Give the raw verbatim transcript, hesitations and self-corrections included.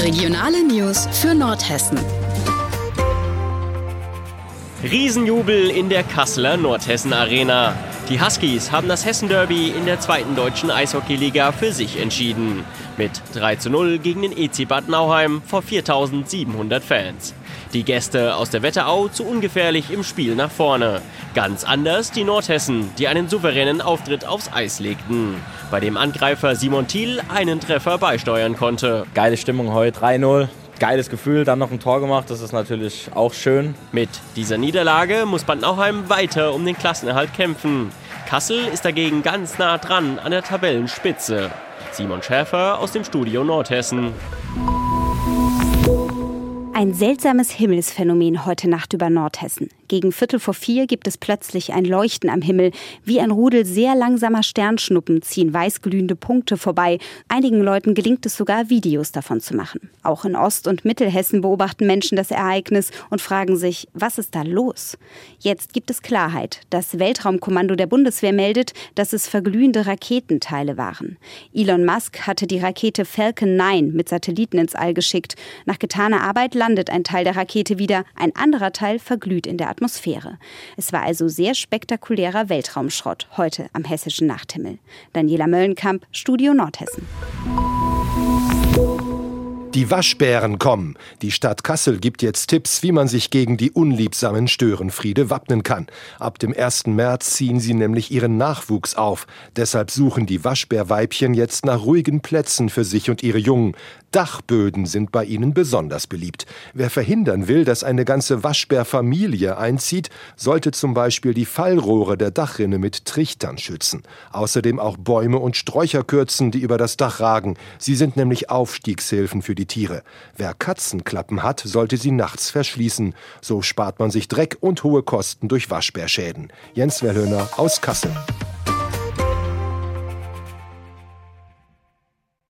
Regionale News für Nordhessen. Riesenjubel in der Kasseler Nordhessen Arena. Die Huskies haben das Hessen-Derby in der zweiten deutschen Eishockeyliga für sich entschieden. Mit drei zu null gegen den E C Bad Nauheim vor viertausendsiebenhundert Fans. Die Gäste aus der Wetterau zu ungefährlich im Spiel nach vorne. Ganz anders die Nordhessen, die einen souveränen Auftritt aufs Eis legten. Bei dem Angreifer Simon Thiel einen Treffer beisteuern konnte. Geile Stimmung heute, drei null. Geiles Gefühl, dann noch ein Tor gemacht, das ist natürlich auch schön. Mit dieser Niederlage muss Bad Nauheim weiter um den Klassenerhalt kämpfen. Kassel ist dagegen ganz nah dran an der Tabellenspitze. Simon Schäfer aus dem Studio Nordhessen. Ein seltsames Himmelsphänomen heute Nacht über Nordhessen. Gegen Viertel vor vier gibt es plötzlich ein Leuchten am Himmel. Wie ein Rudel sehr langsamer Sternschnuppen ziehen weißglühende Punkte vorbei. Einigen Leuten gelingt es sogar, Videos davon zu machen. Auch in Ost- und Mittelhessen beobachten Menschen das Ereignis und fragen sich, was ist da los? Jetzt gibt es Klarheit. Das Weltraumkommando der Bundeswehr meldet, dass es verglühende Raketenteile waren. Elon Musk hatte die Rakete Falcon neun mit Satelliten ins All geschickt. Nach getaner Arbeit landet ein Teil der Rakete wieder, ein anderer Teil verglüht in der Atmosphäre. Es war also sehr spektakulärer Weltraumschrott heute am hessischen Nachthimmel. Daniela Möllenkamp, Studio Nordhessen. Die Waschbären kommen. Die Stadt Kassel gibt jetzt Tipps, wie man sich gegen die unliebsamen Störenfriede wappnen kann. Ab dem ersten März ziehen sie nämlich ihren Nachwuchs auf. Deshalb suchen die Waschbärweibchen jetzt nach ruhigen Plätzen für sich und ihre Jungen. Dachböden sind bei ihnen besonders beliebt. Wer verhindern will, dass eine ganze Waschbärfamilie einzieht, sollte zum Beispiel die Fallrohre der Dachrinne mit Trichtern schützen. Außerdem auch Bäume und Sträucher kürzen, die über das Dach ragen. Sie sind nämlich Aufstiegshilfen für die Tiere. Wer Katzenklappen hat, sollte sie nachts verschließen. So spart man sich Dreck und hohe Kosten durch Waschbärschäden. Jens Wellhöhner aus Kassel.